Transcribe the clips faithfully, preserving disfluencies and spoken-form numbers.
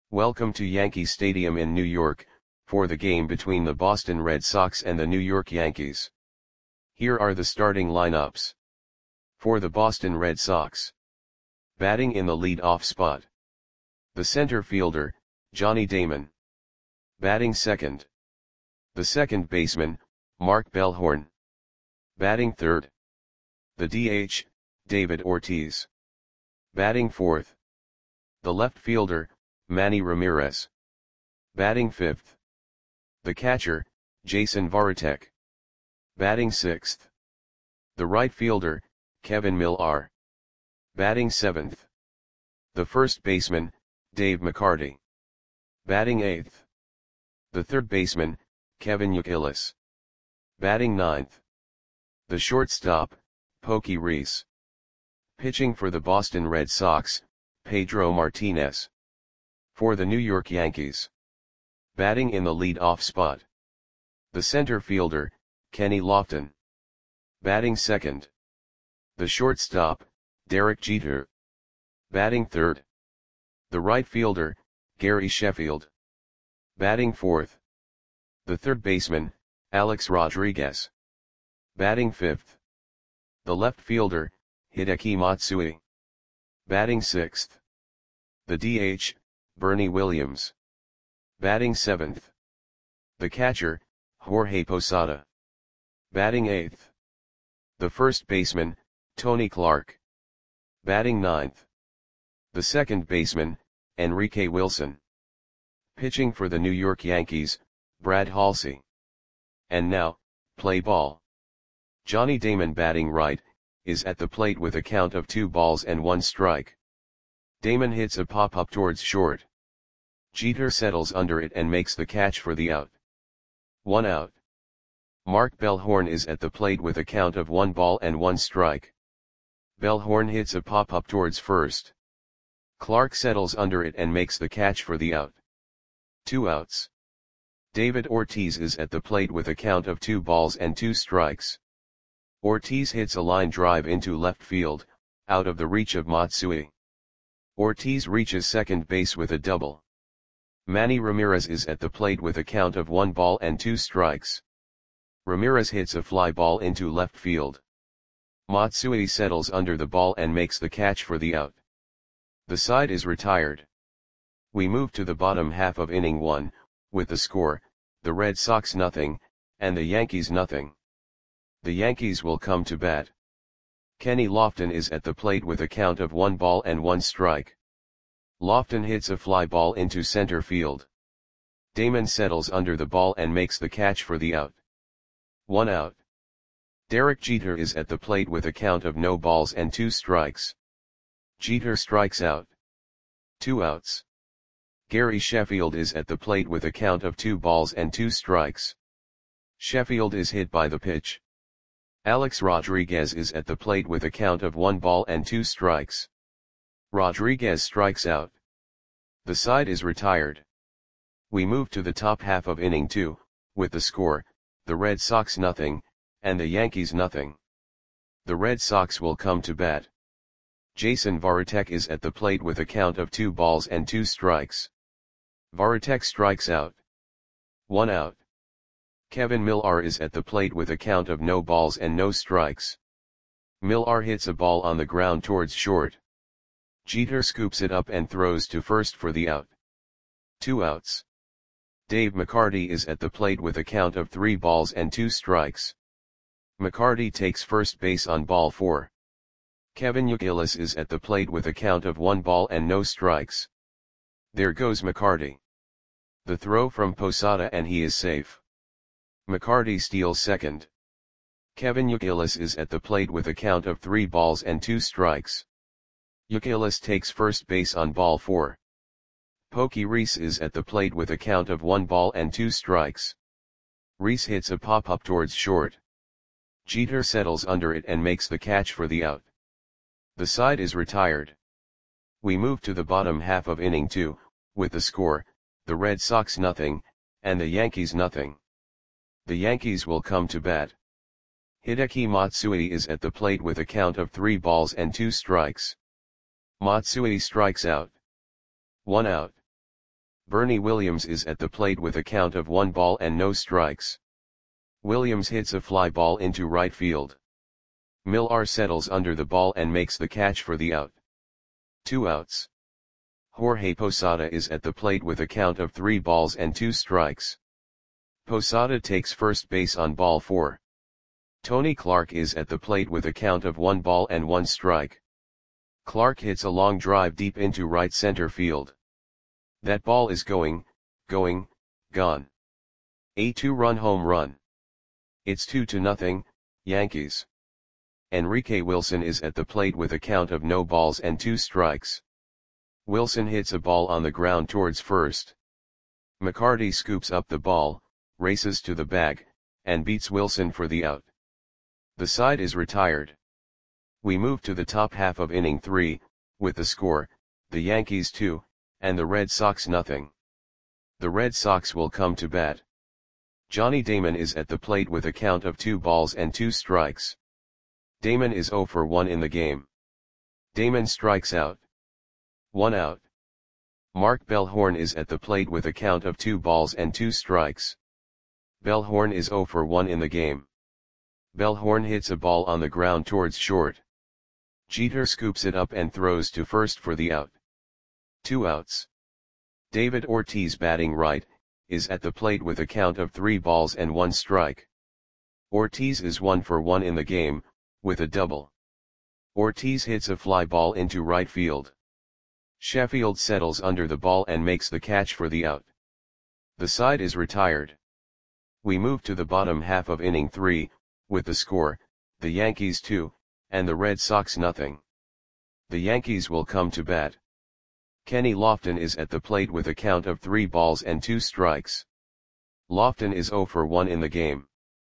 Welcome to Yankee Stadium in New York, for the game between the Boston Red Sox and the New York Yankees. Here are the starting lineups. For the Boston Red Sox. Batting in the lead-off spot. The center fielder, Johnny Damon. Batting second. The second baseman, Mark Bellhorn. Batting third. The D H, David Ortiz. Batting fourth. The left fielder, Manny Ramirez. Batting fifth. The catcher, Jason Varitek. Batting sixth. The right fielder, Kevin Millar. Batting seventh. The first baseman, Dave McCarty. Batting eighth. The third baseman, Kevin Youkilis. Batting ninth. The shortstop, Pokey Reese. Pitching for the Boston Red Sox, Pedro Martinez. For the New York Yankees. Batting in the lead-off spot. The center fielder, Kenny Lofton. Batting second. The shortstop, Derek Jeter. Batting third. The right fielder, Gary Sheffield. Batting fourth. The third baseman, Alex Rodriguez. Batting fifth. The left fielder, Hideki Matsui. Batting sixth. The D H, Bernie Williams. Batting seventh. The catcher, Jorge Posada. Batting eighth. The first baseman, Tony Clark. Batting ninth. The second baseman, Enrique Wilson. Pitching for the New York Yankees, Brad Halsey. And now, play ball. Johnny Damon batting right, is at the plate with a count of two balls and one strike. Damon hits a pop-up towards short. Jeter settles under it and makes the catch for the out. One out. Mark Bellhorn is at the plate with a count of one ball and one strike. Bellhorn hits a pop-up towards first. Clark settles under it and makes the catch for the out. Two outs. David Ortiz is at the plate with a count of two balls and two strikes. Ortiz hits a line drive into left field, out of the reach of Matsui. Ortiz reaches second base with a double. Manny Ramirez is at the plate with a count of one ball and two strikes. Ramirez hits a fly ball into left field. Matsui settles under the ball and makes the catch for the out. The side is retired. We move to the bottom half of inning one, with the score, the Red Sox nothing, and the Yankees nothing. The Yankees will come to bat. Kenny Lofton is at the plate with a count of one ball and one strike. Lofton hits a fly ball into center field. Damon settles under the ball and makes the catch for the out. One out. Derek Jeter is at the plate with a count of no balls and two strikes. Jeter strikes out. Two outs. Gary Sheffield is at the plate with a count of two balls and two strikes. Sheffield is hit by the pitch. Alex Rodriguez is at the plate with a count of one ball and two strikes. Rodriguez strikes out. The side is retired. We move to the top half of inning two, with the score, the Red Sox nothing, and the Yankees nothing. The Red Sox will come to bat. Jason Varitek is at the plate with a count of two balls and two strikes. Varitek strikes out. One out. Kevin Millar is at the plate with a count of no balls and no strikes. Millar hits a ball on the ground towards short. Jeter scoops it up and throws to first for the out. Two outs. Dave McCarty is at the plate with a count of three balls and two strikes. McCarty takes first base on ball four. Kevin Youkilis is at the plate with a count of one ball and no strikes. There goes McCarty. The throw from Posada and he is safe. McCarty steals second. Kevin Youkilis is at the plate with a count of three balls and two strikes. Youkilis takes first base on ball four. Pokey Reese is at the plate with a count of one ball and two strikes. Reese hits a pop-up towards short. Jeter settles under it and makes the catch for the out. The side is retired. We move to the bottom half of inning two, with the score, the Red Sox nothing, and the Yankees nothing. The Yankees will come to bat. Hideki Matsui is at the plate with a count of three balls and two strikes. Matsui strikes out. One out. Bernie Williams is at the plate with a count of one ball and no strikes. Williams hits a fly ball into right field. Millar settles under the ball and makes the catch for the out. Two outs. Jorge Posada is at the plate with a count of three balls and two strikes. Posada takes first base on ball four. Tony Clark is at the plate with a count of one ball and one strike. Clark hits a long drive deep into right center field. That ball is going, going, gone. A two-run home run. It's two to nothing, Yankees. Enrique Wilson is at the plate with a count of no balls and two strikes. Wilson hits a ball on the ground towards first. McCarty scoops up the ball, races to the bag, and beats Wilson for the out. The side is retired. We move to the top half of inning three, with the score, the Yankees two, and the Red Sox nothing. The Red Sox will come to bat. Johnny Damon is at the plate with a count of two balls and two strikes. Damon is oh for one in the game. Damon strikes out. One out. Mark Bellhorn is at the plate with a count of two balls and two strikes. Bellhorn is oh for one in the game. Bellhorn hits a ball on the ground towards short. Jeter scoops it up and throws to first for the out. Two outs. David Ortiz, batting right, is at the plate with a count of three balls and one strike. Ortiz is one for one in the game, with a double. Ortiz hits a fly ball into right field. Sheffield settles under the ball and makes the catch for the out. The side is retired. We move to the bottom half of inning three, with the score, the Yankees two, and the Red Sox nothing. The Yankees will come to bat. Kenny Lofton is at the plate with a count of three balls and two strikes. Lofton is oh for one in the game.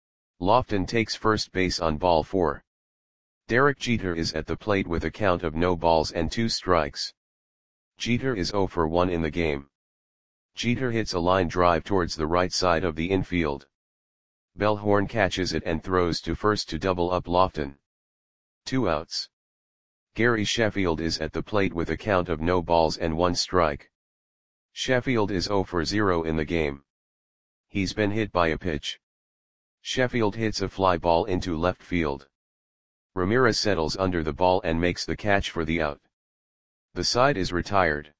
Lofton takes first base on ball four. Derek Jeter is at the plate with a count of no balls and two strikes. Jeter is oh for one in the game. Jeter hits a line drive towards the right side of the infield. Bellhorn catches it and throws to first to double up Lofton. Two outs. Gary Sheffield is at the plate with a count of no balls and one strike. Sheffield is oh for zero in the game. He's been hit by a pitch. Sheffield hits a fly ball into left field. Ramirez settles under the ball and makes the catch for the out. The side is retired.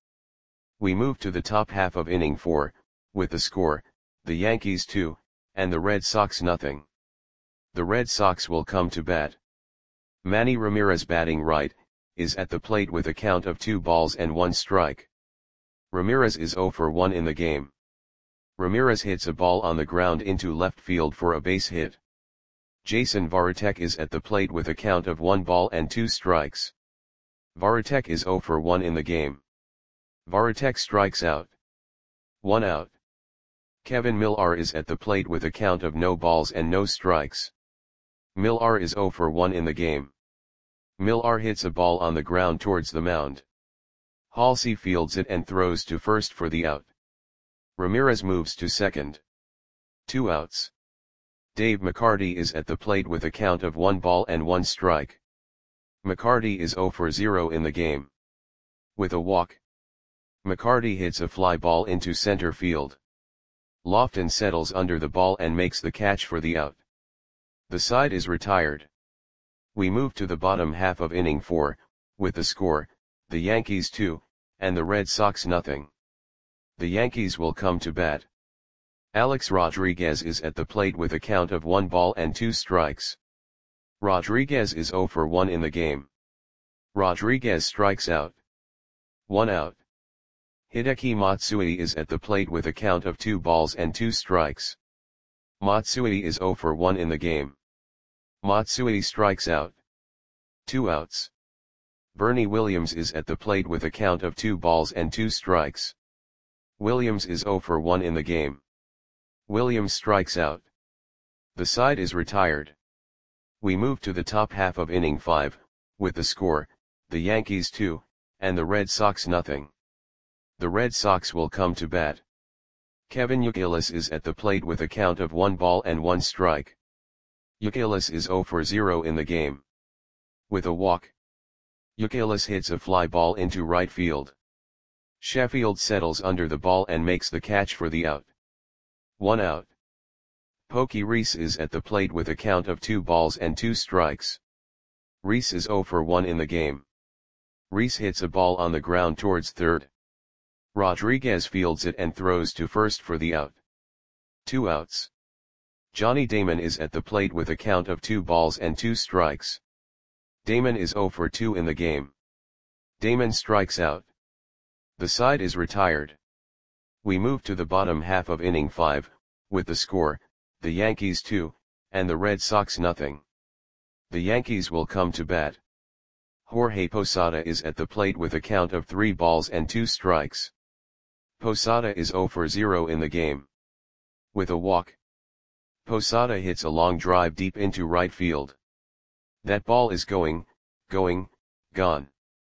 We move to the top half of inning four, with the score, the Yankees two, and the Red Sox nothing. The Red Sox will come to bat. Manny Ramirez, batting right, is at the plate with a count of two balls and one strike. Ramirez is oh for one in the game. Ramirez hits a ball on the ground into left field for a base hit. Jason Varitek is at the plate with a count of one ball and two strikes. Varitek is oh for one in the game. Varitek strikes out. One out. Kevin Millar is at the plate with a count of no balls and no strikes. Millar is oh for one in the game. Millar hits a ball on the ground towards the mound. Halsey fields it and throws to first for the out. Ramirez moves to second. Two outs. Dave McCarty is at the plate with a count of one ball and one strike. McCarty is oh for zero in the game. With a walk. McCarty hits a fly ball into center field. Lofton settles under the ball and makes the catch for the out. The side is retired. We move to the bottom half of inning four, with the score, the Yankees two, and the Red Sox nothing. The Yankees will come to bat. Alex Rodriguez is at the plate with a count of one ball and two strikes. Rodriguez is oh for one in the game. Rodriguez strikes out. One out. Hideki Matsui is at the plate with a count of two balls and two strikes. Matsui is oh for one in the game. Matsui strikes out. Two outs. Bernie Williams is at the plate with a count of two balls and two strikes. Williams is oh for one in the game. Williams strikes out. The side is retired. We move to the top half of inning five, with the score, the Yankees two, and the Red Sox nothing. The Red Sox will come to bat. Kevin Youkilis is at the plate with a count of one ball and one strike. Youkilis is oh for zero in the game. With a walk. Youkilis hits a fly ball into right field. Sheffield settles under the ball and makes the catch for the out. One out. Pokey Reese is at the plate with a count of two balls and two strikes. Reese is zero for one in the game. Reese hits a ball on the ground towards third. Rodriguez fields it and throws to first for the out. Two outs. Johnny Damon is at the plate with a count of two balls and two strikes. Damon is zero for two in the game. Damon strikes out. The side is retired. We move to the bottom half of inning five, with the score, the Yankees two, and the Red Sox nothing. The Yankees will come to bat. Jorge Posada is at the plate with a count of three balls and two strikes. Posada is zero for zero in the game. With a walk, Posada hits a long drive deep into right field. That ball is going, going, gone.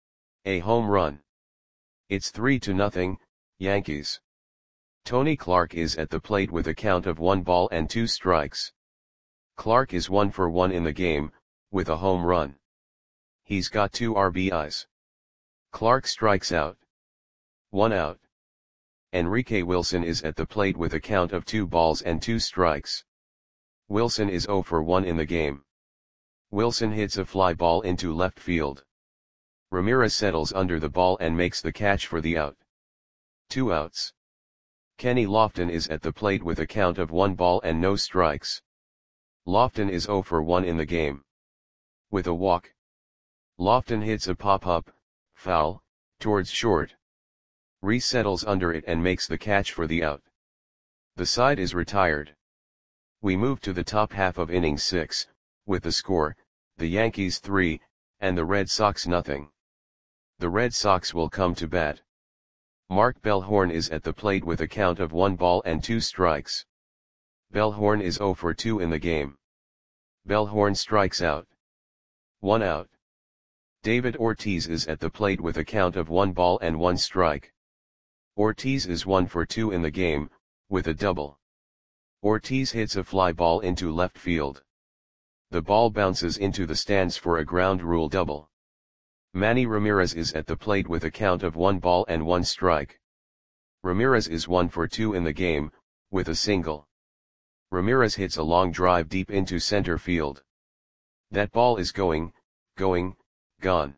A home run. It's three to nothing, Yankees. Tony Clark is at the plate with a count of one ball and two strikes. Clark is one for one in the game, with a home run. He's got two R B Is. Clark strikes out. One out. Enrique Wilson is at the plate with a count of two balls and two strikes. Wilson is zero for one in the game. Wilson hits a fly ball into left field. Ramirez settles under the ball and makes the catch for the out. Two outs. Kenny Lofton is at the plate with a count of one ball and no strikes. Lofton is zero for one in the game. With a walk, Lofton hits a pop-up, foul, towards short. Reese settles under it and makes the catch for the out. The side is retired. We move to the top half of inning six, with the score, the Yankees three, and the Red Sox nothing. The Red Sox will come to bat. Mark Bellhorn is at the plate with a count of one ball and two strikes. Bellhorn is zero for two in the game. Bellhorn strikes out. One out. David Ortiz is at the plate with a count of one ball and one strike. Ortiz is one for two in the game, with a double. Ortiz hits a fly ball into left field. The ball bounces into the stands for a ground rule double. Manny Ramirez is at the plate with a count of one ball and one strike. Ramirez is one for two in the game, with a single. Ramirez hits a long drive deep into center field. That ball is going, going, gone.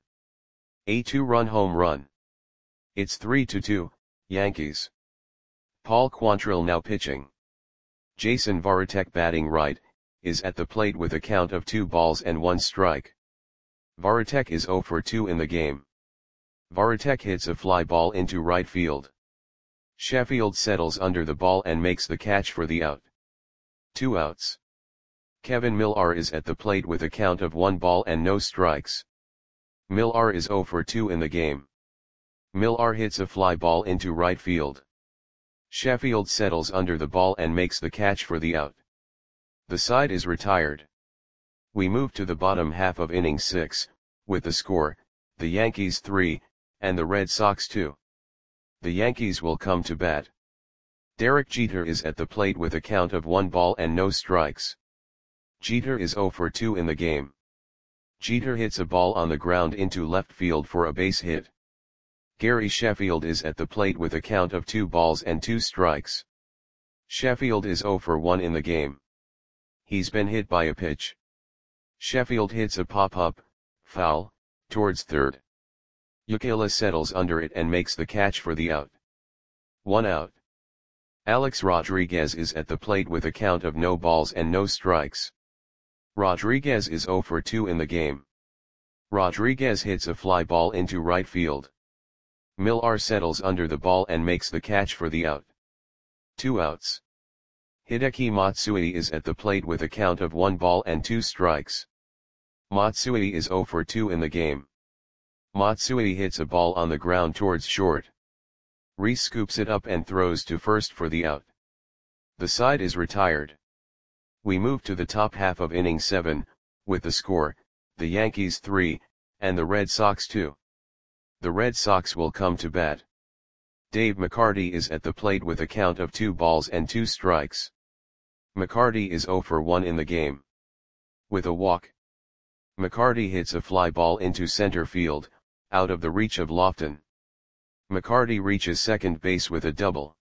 A two-run home run. It's three to two, Yankees. Paul Quantrill now pitching. Jason Varitek batting right, is at the plate with a count of two balls and one strike. Varitek is zero for two in the game. Varitek hits a fly ball into right field. Sheffield settles under the ball and makes the catch for the out. Two outs. Kevin Millar is at the plate with a count of one ball and no strikes. Millar is zero for two in the game. Millar hits a fly ball into right field. Sheffield settles under the ball and makes the catch for the out. The side is retired. We move to the bottom half of inning six, with the score, the Yankees three, and the Red Sox two. The Yankees will come to bat. Derek Jeter is at the plate with a count of one ball and no strikes. Jeter is zero for two in the game. Jeter hits a ball on the ground into left field for a base hit. Gary Sheffield is at the plate with a count of two balls and two strikes. Sheffield is zero for one in the game. He's been hit by a pitch. Sheffield hits a pop-up, foul, towards third. Ukela settles under it and makes the catch for the out. One out. Alex Rodriguez is at the plate with a count of no balls and no strikes. Rodriguez is zero for two in the game. Rodriguez hits a fly ball into right field. Millar settles under the ball and makes the catch for the out. Two outs. Hideki Matsui is at the plate with a count of one ball and two strikes. Matsui is zero for two in the game. Matsui hits a ball on the ground towards short. Reese scoops it up and throws to first for the out. The side is retired. We move to the top half of inning seven, with the score, the Yankees three, and the Red Sox two. The Red Sox will come to bat. Dave McCarty is at the plate with a count of two balls and two strikes. McCarty is zero for one in the game. With a walk, McCarty hits a fly ball into center field, out of the reach of Lofton. McCarty reaches second base with a double.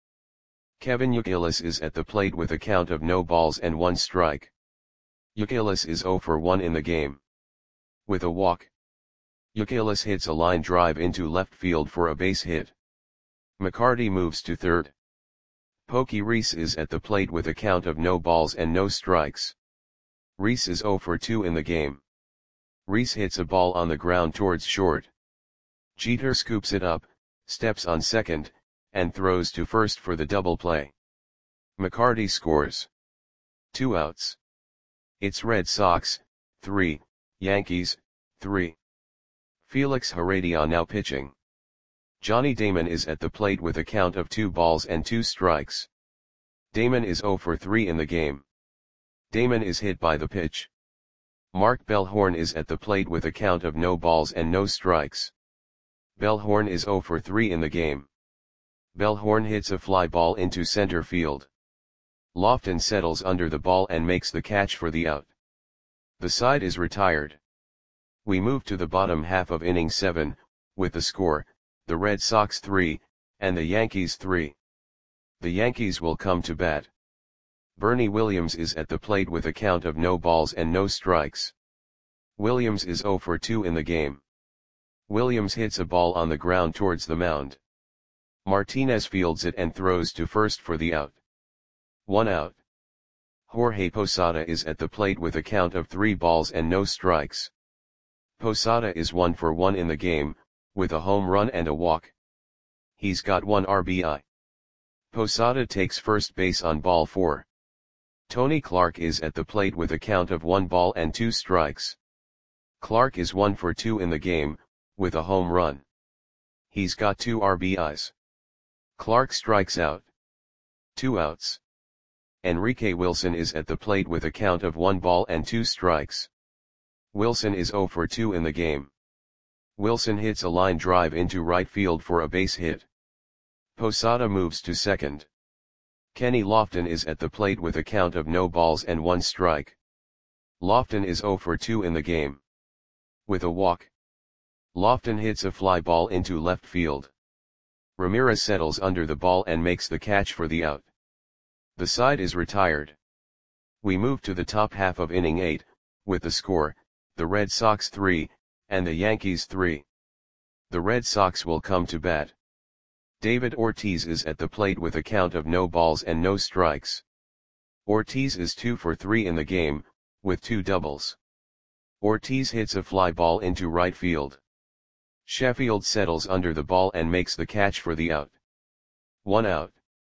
Kevin Youkilis is at the plate with a count of no balls and one strike. Youkilis is zero for one in the game. With a walk, Youkilis hits a line drive into left field for a base hit. McCarty moves to third. Pokey Reese is at the plate with a count of no balls and no strikes. Reese is zero for two in the game. Reese hits a ball on the ground towards short. Jeter scoops it up, steps on second, and throws to first for the double play. McCarty scores. Two outs. It's Red Sox, three, Yankees, three. Felix Heredia now pitching. Johnny Damon is at the plate with a count of two balls and two strikes. Damon is zero for three in the game. Damon is hit by the pitch. Mark Bellhorn is at the plate with a count of no balls and no strikes. Bellhorn is zero for three in the game. Bellhorn hits a fly ball into center field. Lofton settles under the ball and makes the catch for the out. The side is retired. We move to the bottom half of inning seven, with the score, the Red Sox three, and the Yankees three. The Yankees will come to bat. Bernie Williams is at the plate with a count of no balls and no strikes. Williams is zero for two in the game. Williams hits a ball on the ground towards the mound. Martinez fields it and throws to first for the out. One out. Jorge Posada is at the plate with a count of three balls and no strikes. Posada is one for one in the game, with a home run and a walk. He's got one R B I. Posada takes first base on ball four. Tony Clark is at the plate with a count of one ball and two strikes. Clark is one for two in the game, with a home run. He's got two R B Is. Clark strikes out. Two outs. Enrique Wilson is at the plate with a count of one ball and two strikes. Wilson is zero for two in the game. Wilson hits a line drive into right field for a base hit. Posada moves to second. Kenny Lofton is at the plate with a count of no balls and one strike. Lofton is zero for two in the game. With a walk, Lofton hits a fly ball into left field. Ramirez settles under the ball and makes the catch for the out. The side is retired. We move to the top half of inning eight, with the score, the Red Sox three, and the Yankees three. The Red Sox will come to bat. David Ortiz is at the plate with a count of no balls and no strikes. Ortiz is two for three in the game, with two doubles. Ortiz hits a fly ball into right field. Sheffield settles under the ball and makes the catch for the out. One out.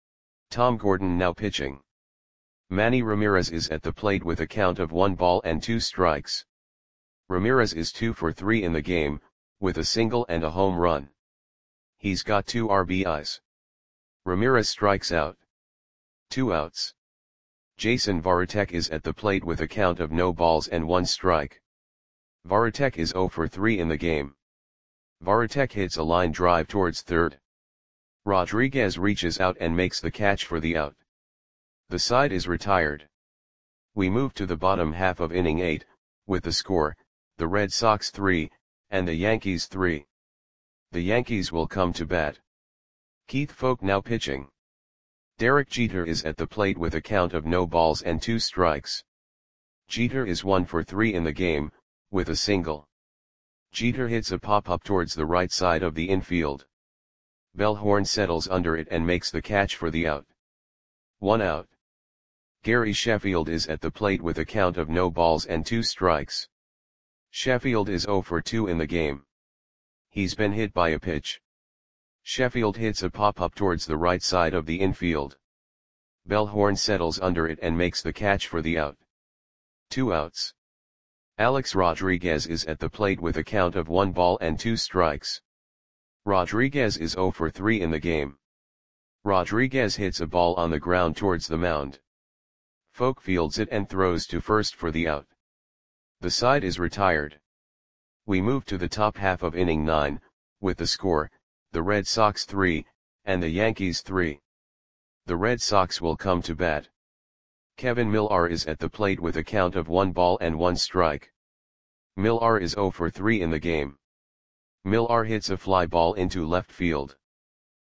Tom Gordon now pitching. Manny Ramirez is at the plate with a count of one ball and two strikes. Ramirez is two for three in the game, with a single and a home run. He's got two R B Is. Ramirez strikes out. Two outs. Jason Varitek is at the plate with a count of no balls and one strike. Varitek is zero for three in the game. Varitek hits a line drive towards third. Rodriguez reaches out and makes the catch for the out. The side is retired. We move to the bottom half of inning eight, with the score, the Red Sox three, and the Yankees three. The Yankees will come to bat. Keith Foulke now pitching. Derek Jeter is at the plate with a count of no balls and two strikes. Jeter is one for three in the game, with a single. Jeter hits a pop-up towards the right side of the infield. Bellhorn settles under it and makes the catch for the out. One out. Gary Sheffield is at the plate with a count of no balls and two strikes. Sheffield is zero for two in the game. He's been hit by a pitch. Sheffield hits a pop-up towards the right side of the infield. Bellhorn settles under it and makes the catch for the out. Two outs. Alex Rodriguez is at the plate with a count of one ball and two strikes. Rodriguez is zero for three in the game. Rodriguez hits a ball on the ground towards the mound. Foulke fields it and throws to first for the out. The side is retired. We move to the top half of inning nine, with the score, the Red Sox three, and the Yankees three. The Red Sox will come to bat. Kevin Millar is at the plate with a count of one ball and one strike. Millar is zero for three in the game. Millar hits a fly ball into left field.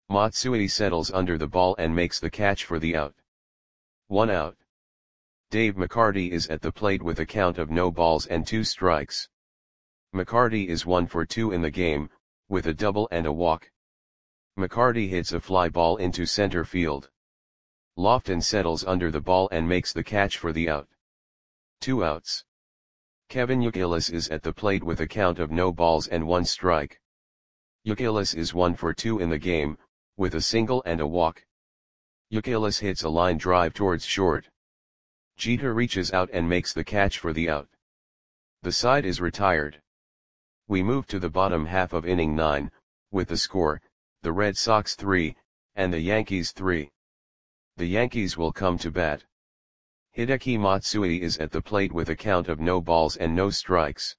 Matsui settles under the ball and makes the catch for the out. One out. Dave McCarty is at the plate with a count of no balls and two strikes. McCarty is one for two in the game, with a double and a walk. McCarty hits a fly ball into center field. Lofton settles under the ball and makes the catch for the out. Two outs. Kevin Youkilis is at the plate with a count of no balls and one strike. Youkilis is one for two in the game, with a single and a walk. Youkilis hits a line drive towards short. Jeter reaches out and makes the catch for the out. The side is retired. We move to the bottom half of inning nine, with the score, the Red Sox three, and the Yankees three. The Yankees will come to bat. Hideki Matsui is at the plate with a count of no balls and no strikes.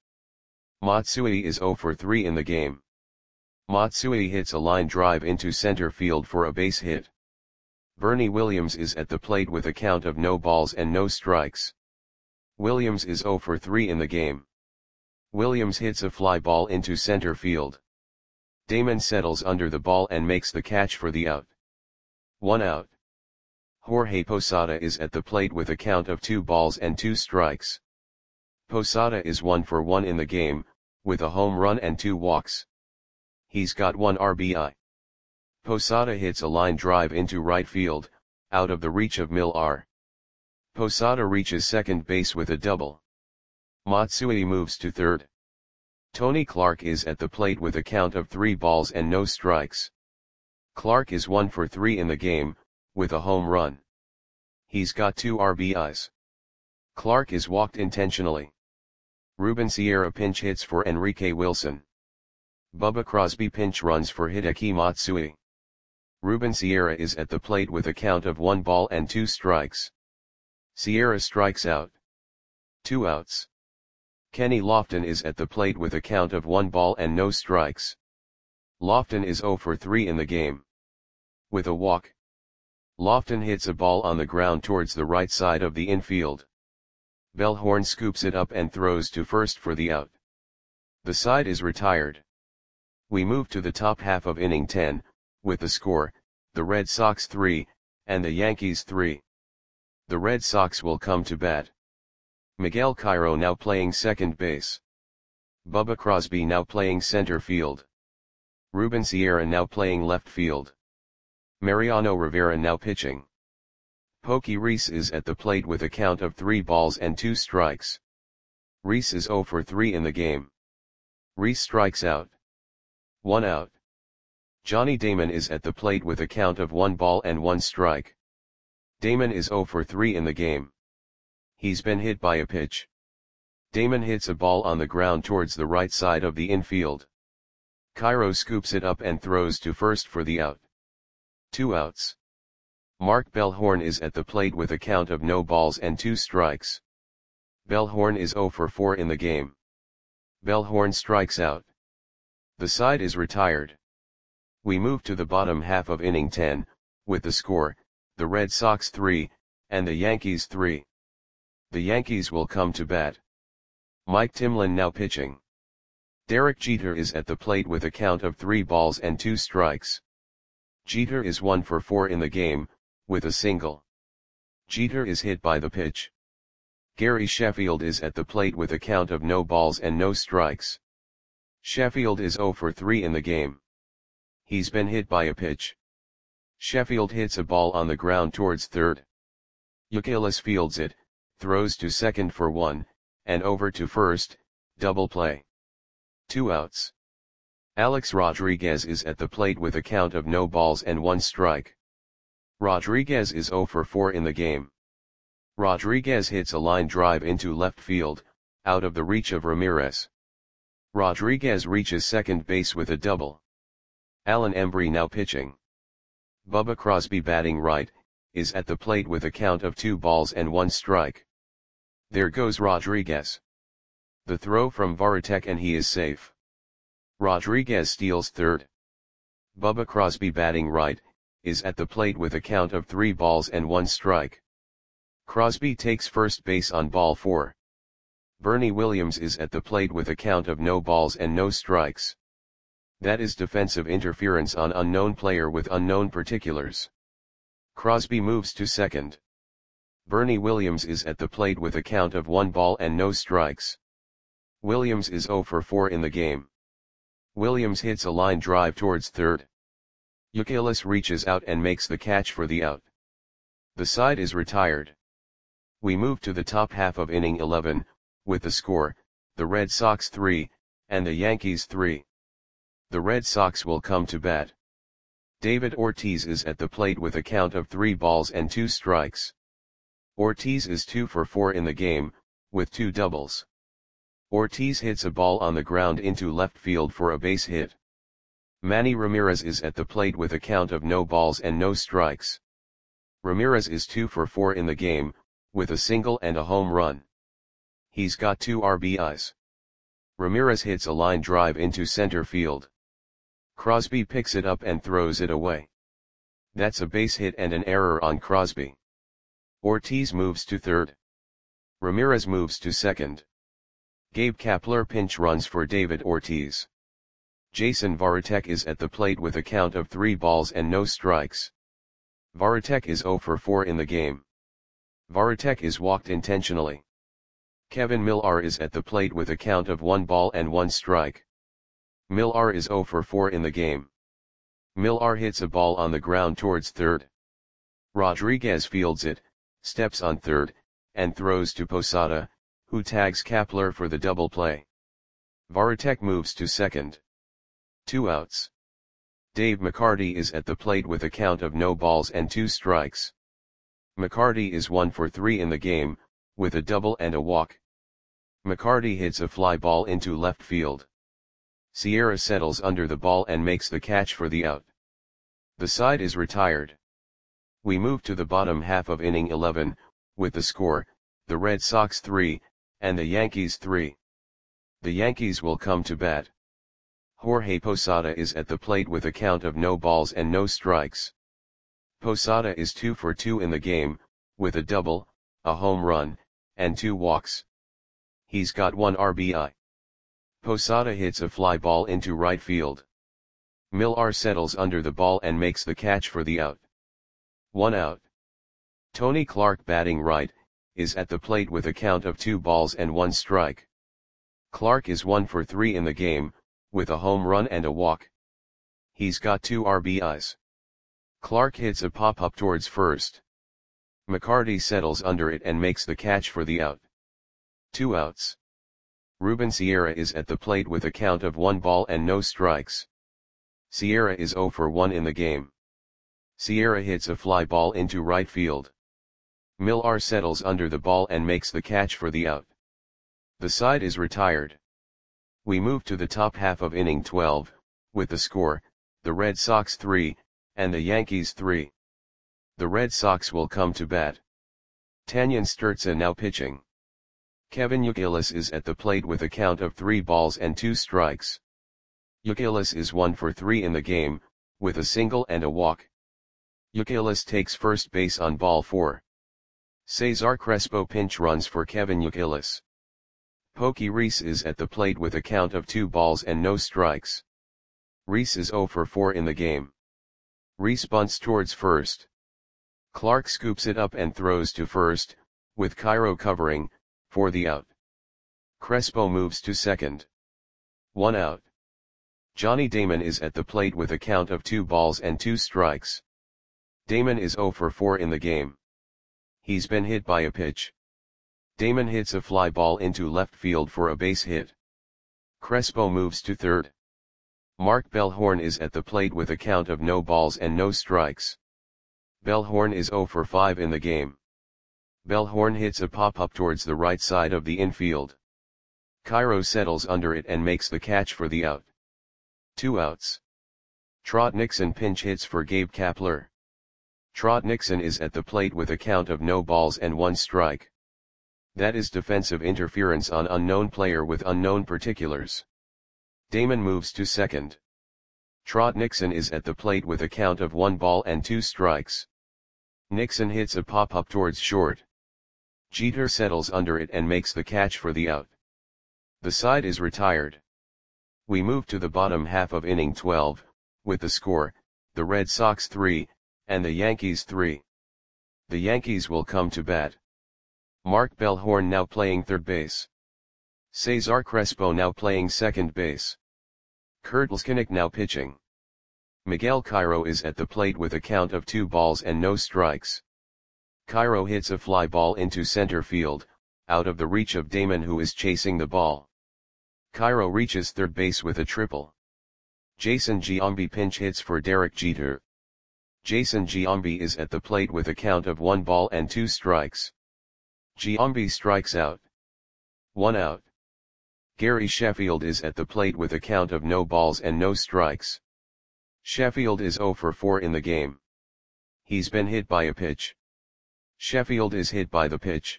Matsui is zero for three in the game. Matsui hits a line drive into center field for a base hit. Bernie Williams is at the plate with a count of no balls and no strikes. Williams is zero for three in the game. Williams hits a fly ball into center field. Damon settles under the ball and makes the catch for the out. One out. Jorge Posada is at the plate with a count of two balls and two strikes. Posada is one for one in the game, with a home run and two walks. He's got one R B I. Posada hits a line drive into right field, out of the reach of Millar. Posada reaches second base with a double. Matsui moves to third. Tony Clark is at the plate with a count of three balls and no strikes. Clark is one for three in the game, with a home run. He's got two R B Is. Clark is walked intentionally. Ruben Sierra pinch hits for Enrique Wilson. Bubba Crosby pinch runs for Hideki Matsui. Ruben Sierra is at the plate with a count of one ball and two strikes. Sierra strikes out. Two outs. Kenny Lofton is at the plate with a count of one ball and no strikes. Lofton is zero for three in the game. With a walk. Lofton hits a ball on the ground towards the right side of the infield. Bellhorn scoops it up and throws to first for the out. The side is retired. We move to the top half of inning ten, with the score, the Red Sox three, and the Yankees three. The Red Sox will come to bat. Miguel Cairo now playing second base. Bubba Crosby now playing center field. Ruben Sierra now playing left field. Mariano Rivera now pitching. Pokey Reese is at the plate with a count of three balls and two strikes. Reese is zero for three in the game. Reese strikes out. One out. Johnny Damon is at the plate with a count of one ball and one strike. Damon is zero for three in the game. He's been hit by a pitch. Damon hits a ball on the ground towards the right side of the infield. Cairo scoops it up and throws to first for the out. Two outs. Mark Bellhorn is at the plate with a count of no balls and two strikes. Bellhorn is zero for four in the game. Bellhorn strikes out. The side is retired. We move to the bottom half of inning ten, with the score, the Red Sox three, and the Yankees three. The Yankees will come to bat. Mike Timlin now pitching. Derek Jeter is at the plate with a count of three balls and two strikes. Jeter is one for four in the game, with a single. Jeter is hit by the pitch. Gary Sheffield is at the plate with a count of no balls and no strikes. Sheffield is zero for three in the game. He's been hit by a pitch. Sheffield hits a ball on the ground towards third. Youkilis fields it, throws to second for one, and over to first, double play. Two outs. Alex Rodriguez is at the plate with a count of no balls and one strike. Rodriguez is zero for four in the game. Rodriguez hits a line drive into left field, out of the reach of Ramirez. Rodriguez reaches second base with a double. Alan Embry now pitching. Bubba Crosby batting right, is at the plate with a count of two balls and one strike. There goes Rodriguez. The throw from Varitek and he is safe. Rodriguez steals third. Bubba Crosby batting right, is at the plate with a count of three balls and one strike. Crosby takes first base on ball four. Bernie Williams is at the plate with a count of no balls and no strikes. That is defensive interference on unknown player with unknown particulars. Crosby moves to second. Bernie Williams is at the plate with a count of one ball and no strikes. Williams is zero for four in the game. Williams hits a line drive towards third. Youkilis reaches out and makes the catch for the out. The side is retired. We move to the top half of inning eleven, with the score, the Red Sox three, and the Yankees three. The Red Sox will come to bat. David Ortiz is at the plate with a count of three balls and two strikes. Ortiz is two for four in the game, with two doubles. Ortiz hits a ball on the ground into left field for a base hit. Manny Ramirez is at the plate with a count of no balls and no strikes. Ramirez is two for four in the game, with a single and a home run. He's got two R B Is. Ramirez hits a line drive into center field. Crosby picks it up and throws it away. That's a base hit and an error on Crosby. Ortiz moves to third. Ramirez moves to second. Gabe Kapler pinch runs for David Ortiz. Jason Varitek is at the plate with a count of three balls and no strikes. Varitek is zero for four in the game. Varitek is walked intentionally. Kevin Millar is at the plate with a count of one ball and one strike. Millar is zero for four in the game. Millar hits a ball on the ground towards third. Rodriguez fields it, steps on third, and throws to Posada, who tags Kapler for the double play. Varitek moves to second. Two outs. Dave McCarty is at the plate with a count of no balls and two strikes. McCarty is one for three in the game, with a double and a walk. McCarty hits a fly ball into left field. Sierra settles under the ball and makes the catch for the out. The side is retired. We move to the bottom half of inning eleven, with the score, the Red Sox three, and the Yankees three. The Yankees will come to bat. Jorge Posada is at the plate with a count of no balls and no strikes. Posada is two for two in the game, with a double, a home run, and two walks. He's got one R B I. Posada hits a fly ball into right field. Millar settles under the ball and makes the catch for the out. One out. Tony Clark, batting right, is at the plate with a count of two balls and one strike. Clark is one for three in the game, with a home run and a walk. He's got two R B Is. Clark hits a pop-up towards first. McCarty settles under it and makes the catch for the out. Two outs. Ruben Sierra is at the plate with a count of one ball and no strikes. Sierra is zero for one in the game. Sierra hits a fly ball into right field. Millar settles under the ball and makes the catch for the out. The side is retired. We move to the top half of inning twelve, with the score, the Red Sox three, and the Yankees three. The Red Sox will come to bat. Tanyan Sturtze now pitching. Kevin Youkilis is at the plate with a count of three balls and two strikes. Youkilis is one for three in the game, with a single and a walk. Youkilis takes first base on ball four. Cesar Crespo pinch runs for Kevin Youkilis. Pokey Reese is at the plate with a count of two balls and no strikes. Reese is zero for four in the game. Reese bunts towards first. Clark scoops it up and throws to first, with Cairo covering, for the out. Crespo moves to second. One out. Johnny Damon is at the plate with a count of two balls and two strikes. Damon is zero for four in the game. He's been hit by a pitch. Damon hits a fly ball into left field for a base hit. Crespo moves to third. Mark Bellhorn is at the plate with a count of no balls and no strikes. Bellhorn is zero for five in the game. Bellhorn hits a pop-up towards the right side of the infield. Cairo settles under it and makes the catch for the out. Two outs. Trot Nixon pinch hits for Gabe Kapler. Trot Nixon is at the plate with a count of no balls and one strike. That is defensive interference on unknown player with unknown particulars. Damon moves to second. Trot Nixon is at the plate with a count of one ball and two strikes. Nixon hits a pop-up towards short. Jeter settles under it and makes the catch for the out. The side is retired. We move to the bottom half of inning twelve, with the score, the Red Sox three, and the Yankees three. The Yankees will come to bat. Mark Bellhorn now playing third base. Cesar Crespo now playing second base. Kurt Leskinick now pitching. Miguel Cairo is at the plate with a count of two balls and no strikes. Cairo hits a fly ball into center field, out of the reach of Damon, who is chasing the ball. Cairo reaches third base with a triple. Jason Giambi pinch hits for Derek Jeter. Jason Giambi is at the plate with a count of one ball and two strikes. Giambi strikes out. One out. Gary Sheffield is at the plate with a count of no balls and no strikes. Sheffield is zero for four in the game. He's been hit by a pitch. Sheffield is hit by the pitch.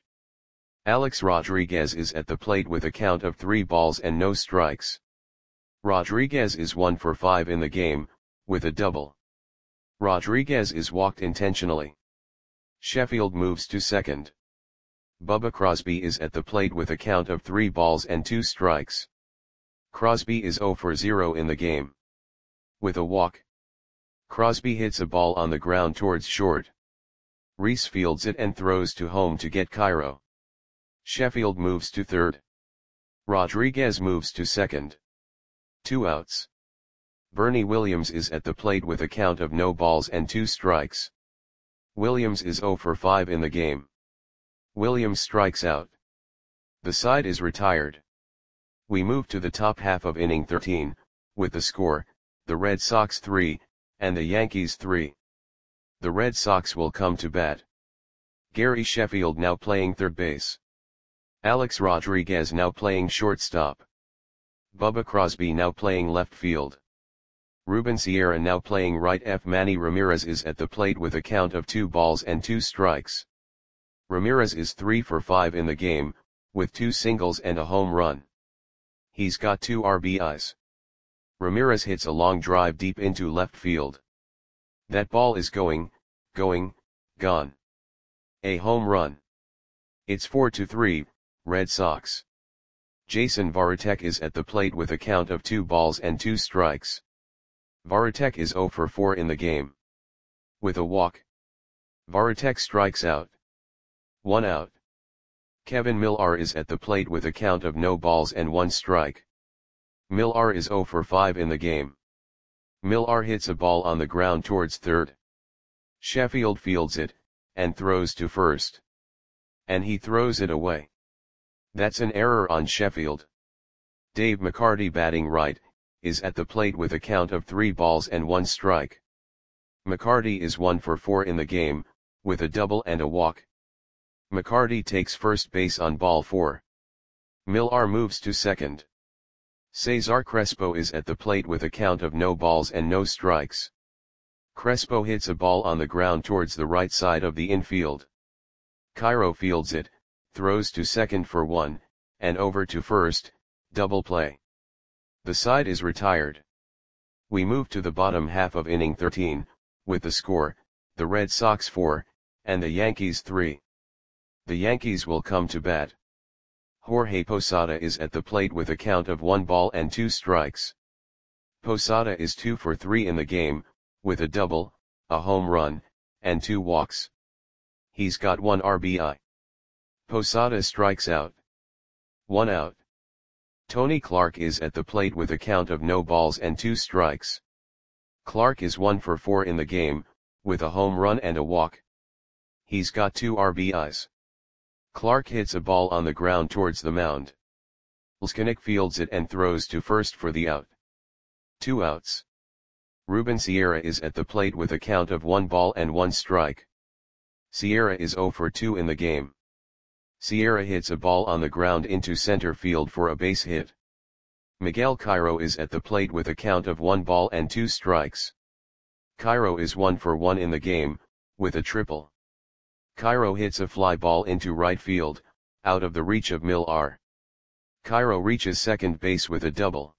Alex Rodriguez is at the plate with a count of three balls and no strikes. Rodriguez is one for five in the game, with a double. Rodriguez is walked intentionally. Sheffield moves to second. Bubba Crosby is at the plate with a count of three balls and two strikes. Crosby is zero for zero in the game. With a walk. Crosby hits a ball on the ground towards short. Reese fields it and throws to home to get Cairo. Sheffield moves to third. Rodriguez moves to second. Two outs. Bernie Williams is at the plate with a count of no balls and two strikes. Williams is zero for five in the game. Williams strikes out. The side is retired. We move to the top half of inning thirteen, with the score, the Red Sox three, and the Yankees three. The Red Sox will come to bat. Gary Sheffield now playing third base. Alex Rodriguez now playing shortstop. Bubba Crosby now playing left field. Ruben Sierra now playing right. F. Manny Ramirez is at the plate with a count of two balls and two strikes. Ramirez is three for five in the game, with two singles and a home run. He's got two R B Is. Ramirez hits a long drive deep into left field. That ball is going, going, gone. A home run. It's four to three, Red Sox. Jason Varitek is at the plate with a count of two balls and two strikes. Varitek is zero for four in the game. With a walk. Varitek strikes out. One out. Kevin Millar is at the plate with a count of no balls and one strike. Millar is zero for five in the game. Millar hits a ball on the ground towards third. Sheffield fields it, and throws to first. And he throws it away. That's an error on Sheffield. Dave McCarty, batting right, is at the plate with a count of three balls and one strike. McCarty is one for four in the game, with a double and a walk. McCarty takes first base on ball four. Millar moves to second. Cesar Crespo is at the plate with a count of no balls and no strikes. Crespo hits a ball on the ground towards the right side of the infield. Cairo fields it, throws to second for one, and over to first, double play. The side is retired. We move to the bottom half of inning thirteen, with the score, the Red Sox four, and the Yankees three. The Yankees will come to bat. Jorge Posada is at the plate with a count of one ball and two strikes. Posada is two for three in the game, with a double, a home run, and two walks. He's got one R B I. Posada strikes out. One out. Tony Clark is at the plate with a count of no balls and two strikes. Clark is one for four in the game, with a home run and a walk. He's got two R B Is. Clark hits a ball on the ground towards the mound. Leskinick fields it and throws to first for the out. Two outs. Ruben Sierra is at the plate with a count of one ball and one strike. Sierra is zero for two in the game. Sierra hits a ball on the ground into center field for a base hit. Miguel Cairo is at the plate with a count of one ball and two strikes. Cairo is one for one in the game, with a triple. Cairo hits a fly ball into right field, out of the reach of Millar. Cairo reaches second base with a double.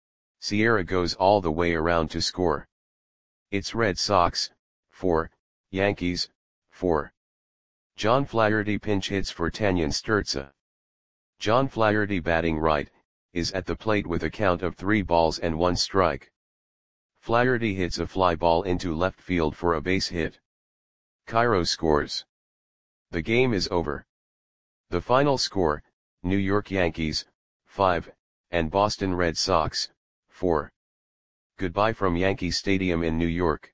Sierra goes all the way around to score. It's Red Sox, four, Yankees, four. John Flaherty pinch hits for Tanyan Sturza. John Flaherty, batting right, is at the plate with a count of three balls and one strike. Flaherty hits a fly ball into left field for a base hit. Cairo scores. The game is over. The final score, New York Yankees, five, and Boston Red Sox, four. Goodbye from Yankee Stadium in New York.